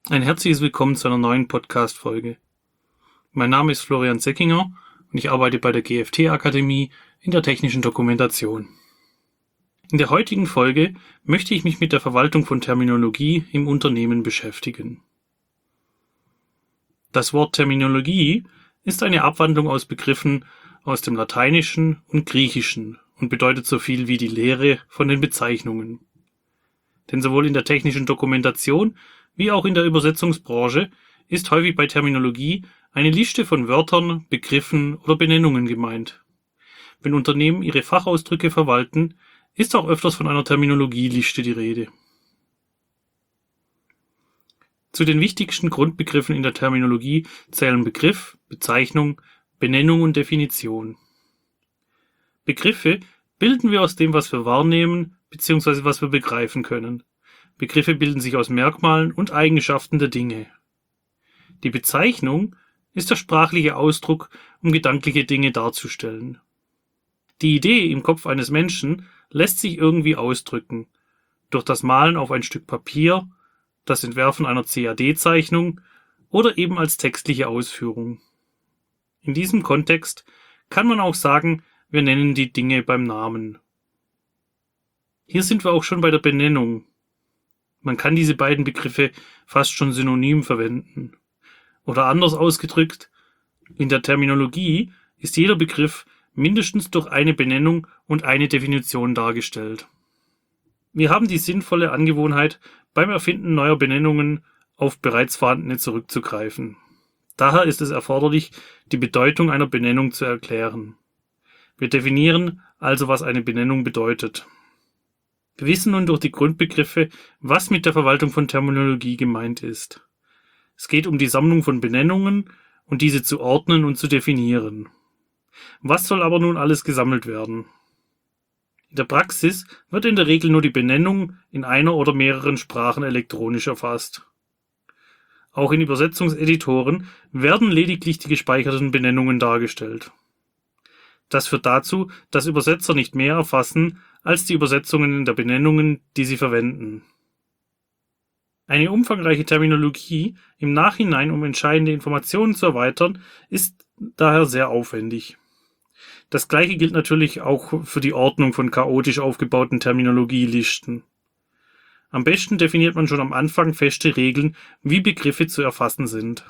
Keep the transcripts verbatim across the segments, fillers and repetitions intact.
Ein herzliches Willkommen zu einer neuen Podcast-Folge. Mein Name ist Florian Seckinger und ich arbeite bei der G F T-Akademie in der technischen Dokumentation. In der heutigen Folge möchte ich mich mit der Verwaltung von Terminologie im Unternehmen beschäftigen. Das Wort Terminologie ist eine Abwandlung aus Begriffen aus dem Lateinischen und Griechischen und bedeutet so viel wie die Lehre von den Bezeichnungen. Denn sowohl in der technischen Dokumentation wie auch in der Übersetzungsbranche ist häufig bei Terminologie eine Liste von Wörtern, Begriffen oder Benennungen gemeint. Wenn Unternehmen ihre Fachausdrücke verwalten, ist auch öfters von einer Terminologieliste die Rede. Zu den wichtigsten Grundbegriffen in der Terminologie zählen Begriff, Bezeichnung, Benennung und Definition. Begriffe bilden wir aus dem, was wir wahrnehmen bzw. was wir begreifen können. Begriffe bilden sich aus Merkmalen und Eigenschaften der Dinge. Die Bezeichnung ist der sprachliche Ausdruck, um gedankliche Dinge darzustellen. Die Idee im Kopf eines Menschen lässt sich irgendwie ausdrücken. Durch das Malen auf ein Stück Papier, das Entwerfen einer C A D-Zeichnung oder eben als textliche Ausführung. In diesem Kontext kann man auch sagen, wir nennen die Dinge beim Namen. Hier sind wir auch schon bei der Benennung. Man kann diese beiden Begriffe fast schon synonym verwenden. Oder anders ausgedrückt, in der Terminologie ist jeder Begriff mindestens durch eine Benennung und eine Definition dargestellt. Wir haben die sinnvolle Angewohnheit, beim Erfinden neuer Benennungen auf bereits vorhandene zurückzugreifen. Daher ist es erforderlich, die Bedeutung einer Benennung zu erklären. Wir definieren also, was eine Benennung bedeutet. Wir wissen nun durch die Grundbegriffe, was mit der Verwaltung von Terminologie gemeint ist. Es geht um die Sammlung von Benennungen und diese zu ordnen und zu definieren. Was soll aber nun alles gesammelt werden? In der Praxis wird in der Regel nur die Benennung in einer oder mehreren Sprachen elektronisch erfasst. Auch in Übersetzungseditoren werden lediglich die gespeicherten Benennungen dargestellt. Das führt dazu, dass Übersetzer nicht mehr erfassen als die Übersetzungen der Benennungen, die sie verwenden. Eine umfangreiche Terminologie im Nachhinein, um entscheidende Informationen zu erweitern, ist daher sehr aufwendig. Das Gleiche gilt natürlich auch für die Ordnung von chaotisch aufgebauten Terminologielisten. Am besten definiert man schon am Anfang feste Regeln, wie Begriffe zu erfassen sind.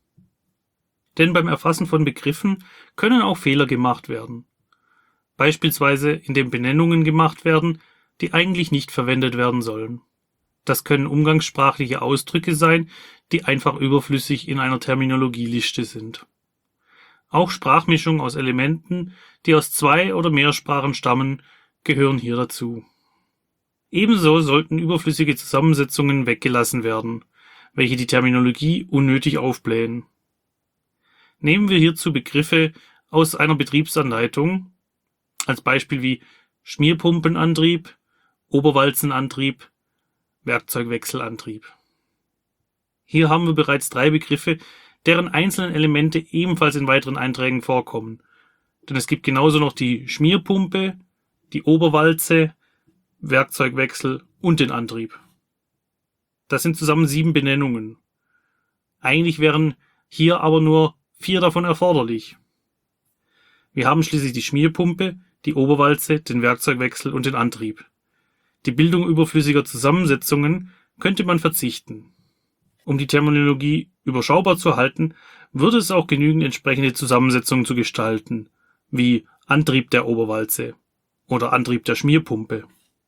Denn beim Erfassen von Begriffen können auch Fehler gemacht werden. Beispielsweise indem Benennungen gemacht werden, die eigentlich nicht verwendet werden sollen. Das können umgangssprachliche Ausdrücke sein, die einfach überflüssig in einer Terminologieliste sind. Auch Sprachmischungen aus Elementen, die aus zwei oder mehr Sprachen stammen, gehören hier dazu. Ebenso sollten überflüssige Zusammensetzungen weggelassen werden, welche die Terminologie unnötig aufblähen. Nehmen wir hierzu Begriffe aus einer Betriebsanleitung, als Beispiel wie Schmierpumpenantrieb, Oberwalzenantrieb, Werkzeugwechselantrieb. Hier haben wir bereits drei Begriffe, deren einzelnen Elemente ebenfalls in weiteren Einträgen vorkommen. Denn es gibt genauso noch die Schmierpumpe, die Oberwalze, Werkzeugwechsel und den Antrieb. Das sind zusammen sieben Benennungen. Eigentlich wären hier aber nur vier davon erforderlich. Wir haben schließlich die Schmierpumpe, die Oberwalze, den Werkzeugwechsel und den Antrieb. Die Bildung überflüssiger Zusammensetzungen könnte man verzichten. Um die Terminologie überschaubar zu halten, würde es auch genügen, entsprechende Zusammensetzungen zu gestalten, wie Antrieb der Oberwalze oder Antrieb der Schmierpumpe.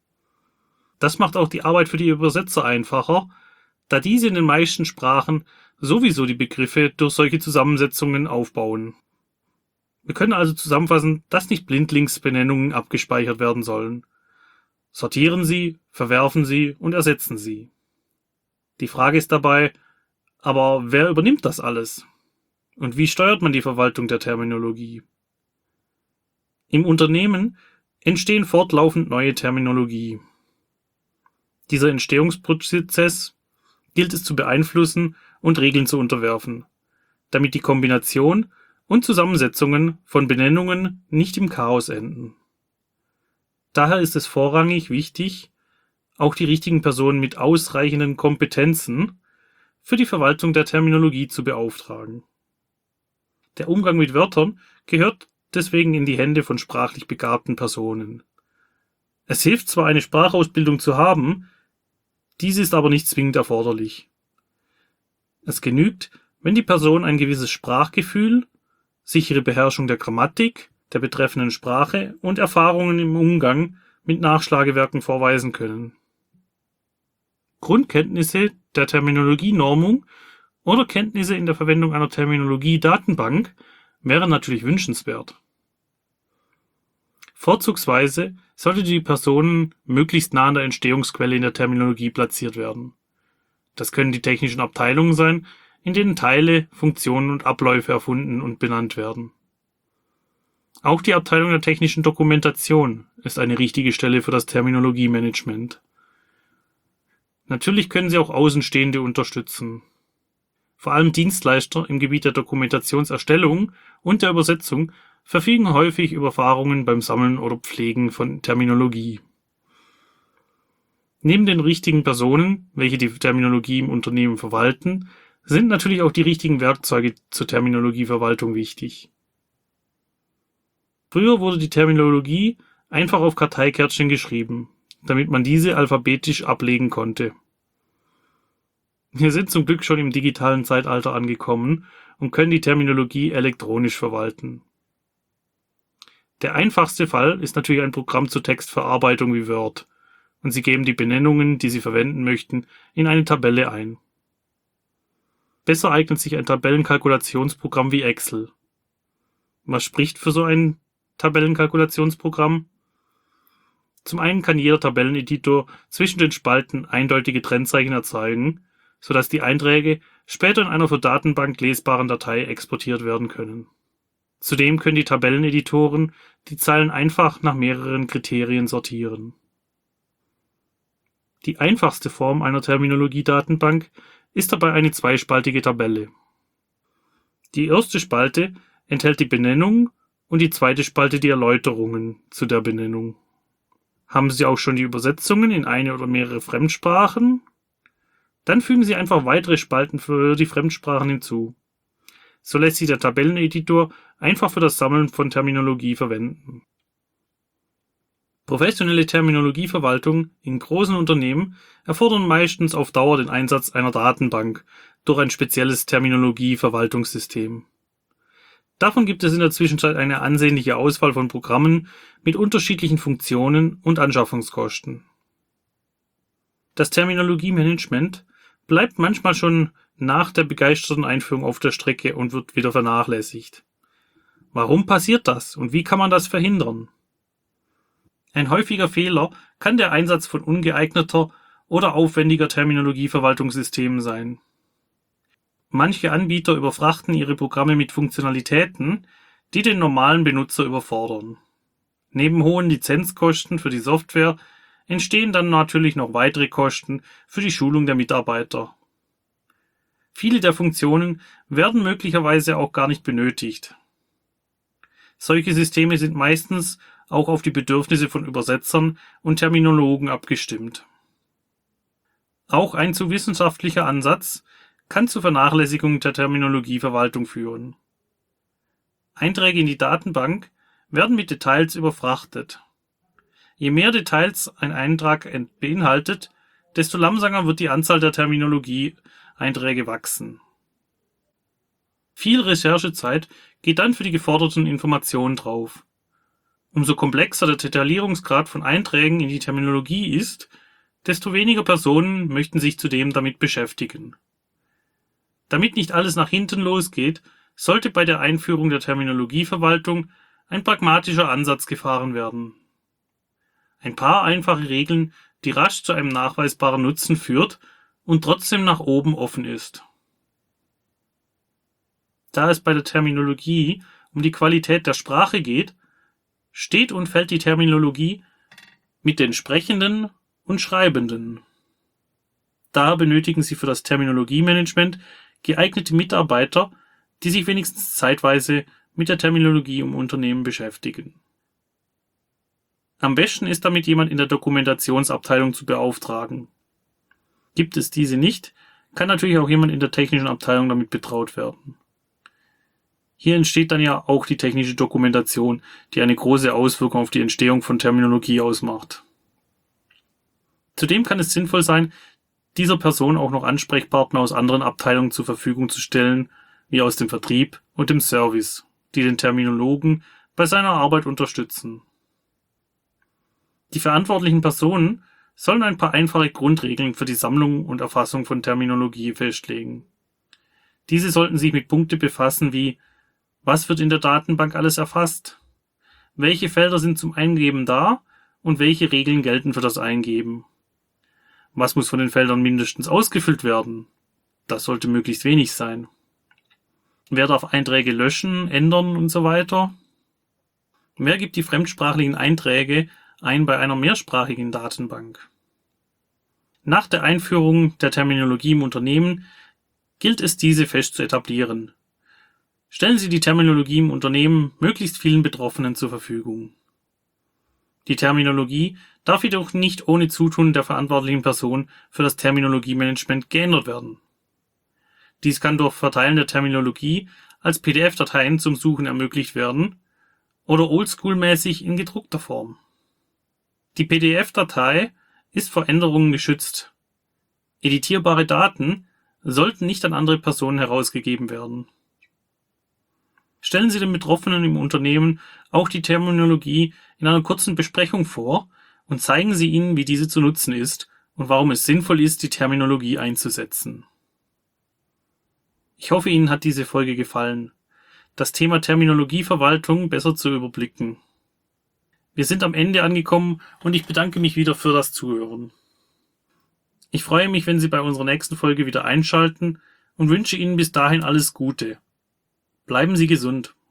Das macht auch die Arbeit für die Übersetzer einfacher, da diese in den meisten Sprachen sowieso die Begriffe durch solche Zusammensetzungen aufbauen. Wir können also zusammenfassen, dass nicht blindlings Benennungen abgespeichert werden sollen. Sortieren Sie, verwerfen Sie und ersetzen Sie. Die Frage ist dabei, aber wer übernimmt das alles? Und wie steuert man die Verwaltung der Terminologie? Im Unternehmen entstehen fortlaufend neue Terminologie. Dieser Entstehungsprozess gilt es zu beeinflussen und Regeln zu unterwerfen, damit die Kombination und Zusammensetzungen von Benennungen nicht im Chaos enden. Daher ist es vorrangig wichtig, auch die richtigen Personen mit ausreichenden Kompetenzen für die Verwaltung der Terminologie zu beauftragen. Der Umgang mit Wörtern gehört deswegen in die Hände von sprachlich begabten Personen. Es hilft zwar, eine Sprachausbildung zu haben, dies ist aber nicht zwingend erforderlich. Es genügt, wenn die Person ein gewisses Sprachgefühl, sichere Beherrschung der Grammatik, der betreffenden Sprache und Erfahrungen im Umgang mit Nachschlagewerken vorweisen können. Grundkenntnisse der Terminologienormung oder Kenntnisse in der Verwendung einer Terminologie-Datenbank wären natürlich wünschenswert. Vorzugsweise sollte die Person möglichst nah an der Entstehungsquelle in der Terminologie platziert werden. Das können die technischen Abteilungen sein, in denen Teile, Funktionen und Abläufe erfunden und benannt werden. Auch die Abteilung der technischen Dokumentation ist eine richtige Stelle für das Terminologiemanagement. Natürlich können sie auch Außenstehende unterstützen. Vor allem Dienstleister im Gebiet der Dokumentationserstellung und der Übersetzung verfügen häufig über Erfahrungen beim Sammeln oder Pflegen von Terminologie. Neben den richtigen Personen, welche die Terminologie im Unternehmen verwalten, sind natürlich auch die richtigen Werkzeuge zur Terminologieverwaltung wichtig. Früher wurde die Terminologie einfach auf Karteikärtchen geschrieben, damit man diese alphabetisch ablegen konnte. Wir sind zum Glück schon im digitalen Zeitalter angekommen und können die Terminologie elektronisch verwalten. Der einfachste Fall ist natürlich ein Programm zur Textverarbeitung wie Word, und Sie geben die Benennungen, die Sie verwenden möchten, in eine Tabelle ein. Besser eignet sich ein Tabellenkalkulationsprogramm wie Excel. Was spricht für so ein Tabellenkalkulationsprogramm? Zum einen kann jeder Tabelleneditor zwischen den Spalten eindeutige Trennzeichen erzeugen, sodass die Einträge später in einer für Datenbank lesbaren Datei exportiert werden können. Zudem können die Tabelleneditoren die Zeilen einfach nach mehreren Kriterien sortieren. Die einfachste Form einer Terminologie-Datenbank ist dabei eine zweispaltige Tabelle. Die erste Spalte enthält die Benennung und die zweite Spalte die Erläuterungen zu der Benennung. Haben Sie auch schon die Übersetzungen in eine oder mehrere Fremdsprachen? Dann fügen Sie einfach weitere Spalten für die Fremdsprachen hinzu. So lässt sich der Tabelleneditor einfach für das Sammeln von Terminologie verwenden. Professionelle Terminologieverwaltung in großen Unternehmen erfordern meistens auf Dauer den Einsatz einer Datenbank durch ein spezielles Terminologieverwaltungssystem. Davon gibt es in der Zwischenzeit eine ansehnliche Auswahl von Programmen mit unterschiedlichen Funktionen und Anschaffungskosten. Das Terminologiemanagement bleibt manchmal schon nach der begeisterten Einführung auf der Strecke und wird wieder vernachlässigt. Warum passiert das und wie kann man das verhindern? Ein häufiger Fehler kann der Einsatz von ungeeigneter oder aufwendiger Terminologieverwaltungssystemen sein. Manche Anbieter überfrachten ihre Programme mit Funktionalitäten, die den normalen Benutzer überfordern. Neben hohen Lizenzkosten für die Software entstehen dann natürlich noch weitere Kosten für die Schulung der Mitarbeiter. Viele der Funktionen werden möglicherweise auch gar nicht benötigt. Solche Systeme sind meistens auch auf die Bedürfnisse von Übersetzern und Terminologen abgestimmt. Auch ein zu wissenschaftlicher Ansatz kann zur Vernachlässigung der Terminologieverwaltung führen. Einträge in die Datenbank werden mit Details überfrachtet. Je mehr Details ein Eintrag beinhaltet, desto langsamer wird die Anzahl der Terminologie-Einträge wachsen. Viel Recherchezeit geht dann für die geforderten Informationen drauf. Umso komplexer der Detaillierungsgrad von Einträgen in die Terminologie ist, desto weniger Personen möchten sich zudem damit beschäftigen. Damit nicht alles nach hinten losgeht, sollte bei der Einführung der Terminologieverwaltung ein pragmatischer Ansatz gefahren werden. Ein paar einfache Regeln, die rasch zu einem nachweisbaren Nutzen führt und trotzdem nach oben offen ist. Da es bei der Terminologie um die Qualität der Sprache geht, steht und fällt die Terminologie mit den Sprechenden und Schreibenden. Da benötigen Sie für das Terminologiemanagement geeignete Mitarbeiter, die sich wenigstens zeitweise mit der Terminologie im Unternehmen beschäftigen. Am besten ist damit jemand in der Dokumentationsabteilung zu beauftragen. Gibt es diese nicht, kann natürlich auch jemand in der technischen Abteilung damit betraut werden. Hier entsteht dann ja auch die technische Dokumentation, die eine große Auswirkung auf die Entstehung von Terminologie ausmacht. Zudem kann es sinnvoll sein, dieser Person auch noch Ansprechpartner aus anderen Abteilungen zur Verfügung zu stellen, wie aus dem Vertrieb und dem Service, die den Terminologen bei seiner Arbeit unterstützen. Die verantwortlichen Personen sollen ein paar einfache Grundregeln für die Sammlung und Erfassung von Terminologie festlegen. Diese sollten sich mit Punkten befassen wie: Was wird in der Datenbank alles erfasst? Welche Felder sind zum Eingeben da und welche Regeln gelten für das Eingeben? Was muss von den Feldern mindestens ausgefüllt werden? Das sollte möglichst wenig sein. Wer darf Einträge löschen, ändern und so weiter? Wer gibt die fremdsprachlichen Einträge ein bei einer mehrsprachigen Datenbank? Nach der Einführung der Terminologie im Unternehmen gilt es, diese fest zu etablieren. Stellen Sie die Terminologie im Unternehmen möglichst vielen Betroffenen zur Verfügung. Die Terminologie darf jedoch nicht ohne Zutun der verantwortlichen Person für das Terminologiemanagement geändert werden. Dies kann durch Verteilen der Terminologie als P D F-Dateien zum Suchen ermöglicht werden oder oldschool-mäßig in gedruckter Form. Die P D F-Datei ist vor Änderungen geschützt. Editierbare Daten sollten nicht an andere Personen herausgegeben werden. Stellen Sie den Betroffenen im Unternehmen auch die Terminologie in einer kurzen Besprechung vor und zeigen Sie ihnen, wie diese zu nutzen ist und warum es sinnvoll ist, die Terminologie einzusetzen. Ich hoffe, Ihnen hat diese Folge gefallen, das Thema Terminologieverwaltung besser zu überblicken. Wir sind am Ende angekommen und ich bedanke mich wieder für das Zuhören. Ich freue mich, wenn Sie bei unserer nächsten Folge wieder einschalten und wünsche Ihnen bis dahin alles Gute. Bleiben Sie gesund.